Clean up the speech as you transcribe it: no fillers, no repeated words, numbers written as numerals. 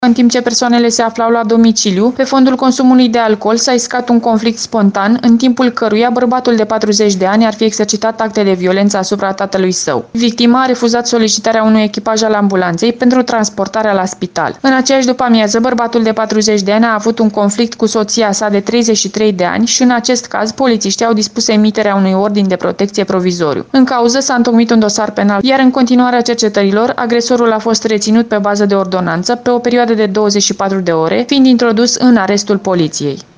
În timp ce persoanele se aflau la domiciliu, pe fondul consumului de alcool s-a iscat un conflict spontan, în timpul căruia bărbatul de 40 de ani ar fi exercitat acte de violență asupra tatălui său. Victima a refuzat solicitarea unui echipaj al ambulanței pentru transportarea la spital. În aceeași după-amiază, bărbatul de 40 de ani a avut un conflict cu soția sa de 33 de ani și în acest caz polițiștii au dispus emiterea unui ordin de protecție provizoriu. În cauză s-a întocmit un dosar penal, iar în continuarea cercetărilor, agresorul a fost reținut pe bază de ordonanță pe o perioadă de 24 de ore, fiind introdus în arestul poliției.